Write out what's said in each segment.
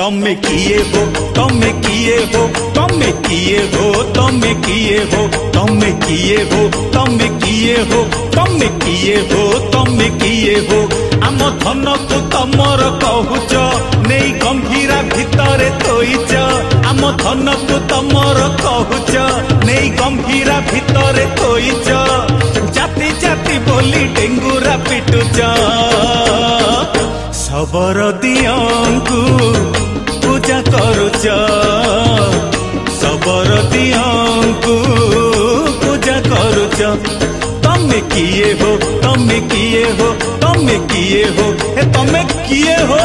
तमे किए हो तमे किए हो तमे किए हो तमे किए हो तमे किए हो तमे किए हो तमे किए हो तमे किए हो आम धन को तमर कहूच नहीं गंभीरा भितरे तोइच आम धन को तमर कहूच नहीं गंभीरा भितरे तोइच जाति जाति बोली डेंगुरा पिटुच सबर दियंकु पूजा करुच सबर दियंकु पूजा करुच तमे किए हो तमे किए हो तमे किए हो तमे किए हो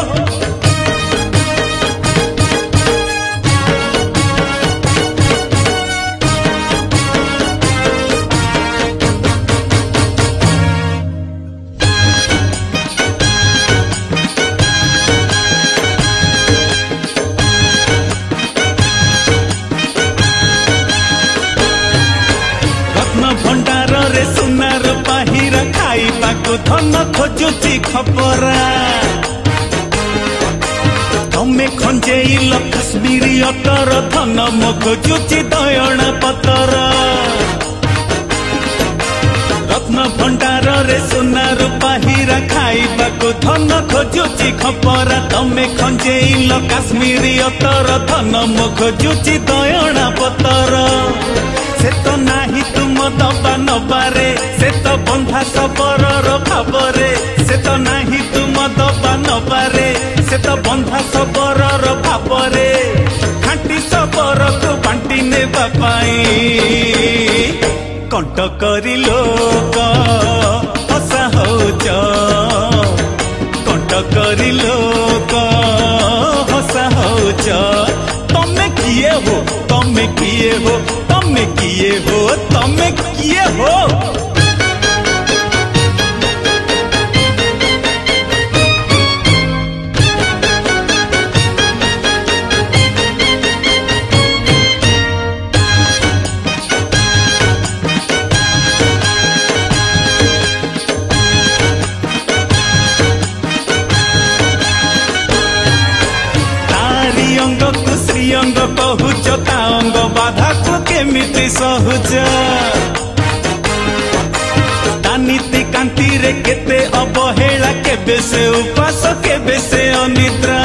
भंडार रे सुनार बाहिर खाइबाकु धन खोजुची खपरा तमे खंजेइल कश्मीरी अतर धन म खोजुची दयणा पतर रत्न भंडार रे सुनार बाहिर खाइबाकु धन खोजुची खपरा तमे खंजेइल कश्मीरी अतर धन म खोजुची दयणा पतर से तो नाही तुम दबा नबारे से तो बंधा सबर भावरे से तो नाही तुम दबा नबारे से तो बंधा सबर भावरे खांटी सबर को बांटी नेबा पाई कंट करी लोक हसा होच कंट करी लोक हसा होच तमे किए हो तमे किए हो तमे किए हो तमे किए हो श्रीअंग कहूच तांग बाधा को केमिति सहुच नीति कांति रे केते अवहेला केबे से उपास केबे से अनिद्रा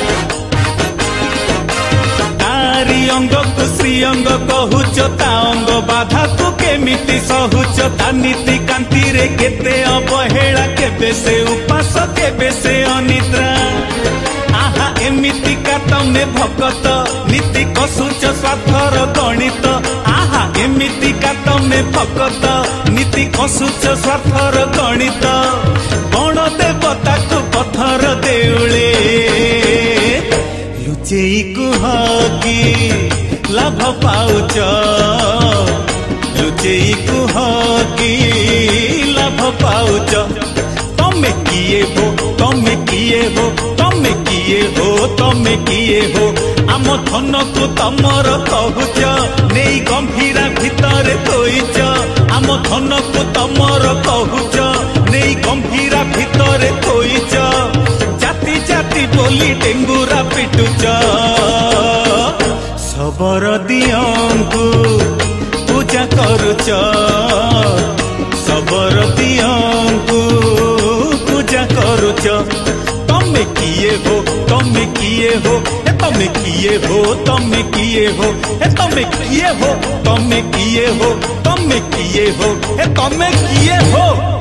तारी अंग को श्रीअंग कहूच तांग बाधा को केमिति सहुच नीति कांति रे केते अवहेला केबे से उपास केबे से अनिद्रा आहा एमिति का तमे भगत नीति कसुच स्वार्थर गणित आहा एमिति का तमे भगत नीति कसुच स्वार्थर गणित गण देवता को पथर देउले लुचेई कुह की लाभ पाउच लुचेई कुह की लाभ पाउच तमे किए हो तमे किए हो तमे किए हो तमे किए हो आम धन को तमर कहूच नहीं गंभीरा भितरे तोइच आम धन को तमर कहूच नहीं गंभीरा भितरे तोइच जाति जाति बोली डेंगुरा पिटुच सबर दियंकु पूजा करुच सबर दियंकु पूजा करुच तमे किए हो तमे किए हो तमे किए हो तमे किए हो तमे किए हो तमे किए हो तमे किए हो तमे किए हो।